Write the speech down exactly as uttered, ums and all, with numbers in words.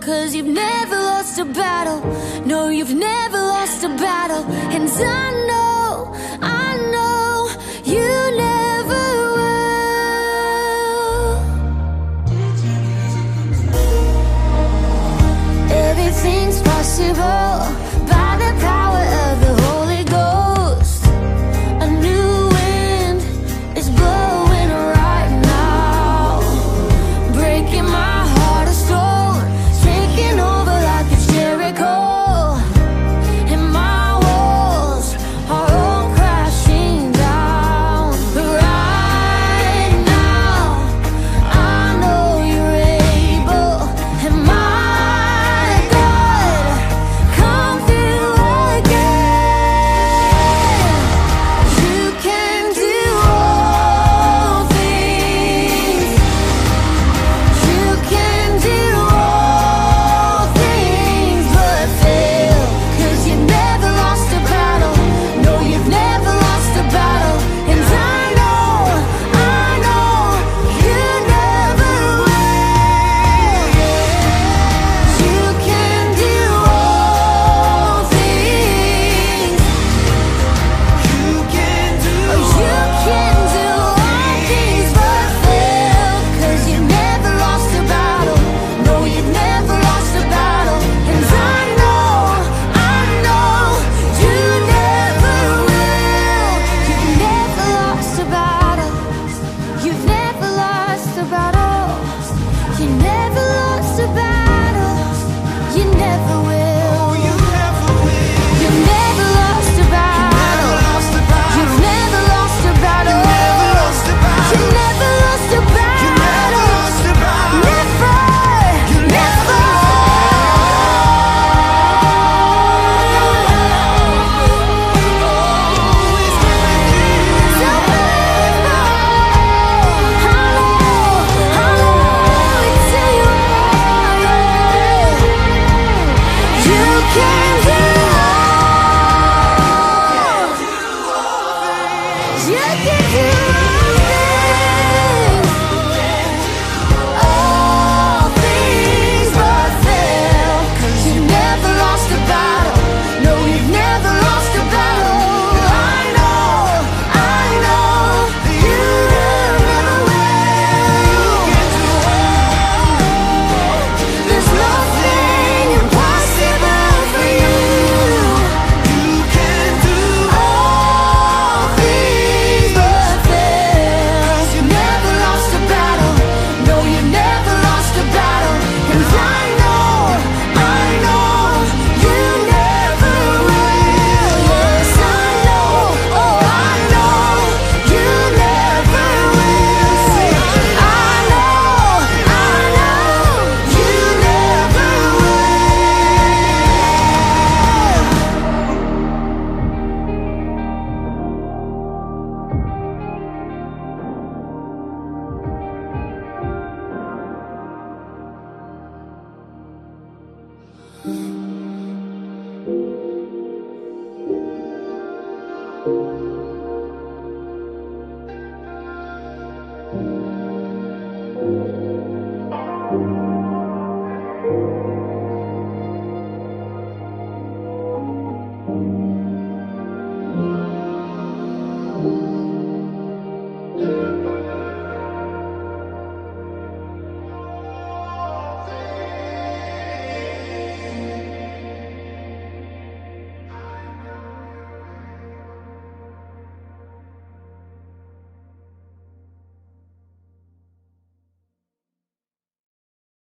'cause you've never lost a battle. No, you've never lost a battle. And I know, I know you never will. Everything's possible by the power of the Holy Ghost. A new wind is blowing right now, breaking my heart of stone, taking over like it's Jericho. And my walls are all crashing down. Right now, I know you're able. And my God, come through again. You can do all things. You can do all things but fail. 'Cause you never lost a battle. No, you've never lost a battle. And I know, I know you never will. You can do all things. You can do You can do all things but fail. 'Cause you never lost a battle. No, you've never lost a battle. And I know, I know you never will. You've never lost a battle. You've never lost a battle. You never lost a battle. You never will. You never lost a battle. You've never lost a battle. You never lost a battle. Never, never. You can do all. You can do all things but fail. 'Cause you never lost a battle. No, you've never lost a battle. I know, I know you never will. There's nothing impossible for you. You can do all things but fail. You never lost a battle. No, you never lost a battle. And I know, I know you never will. Yes, I know, oh, I know you never will. I know, I know you never will.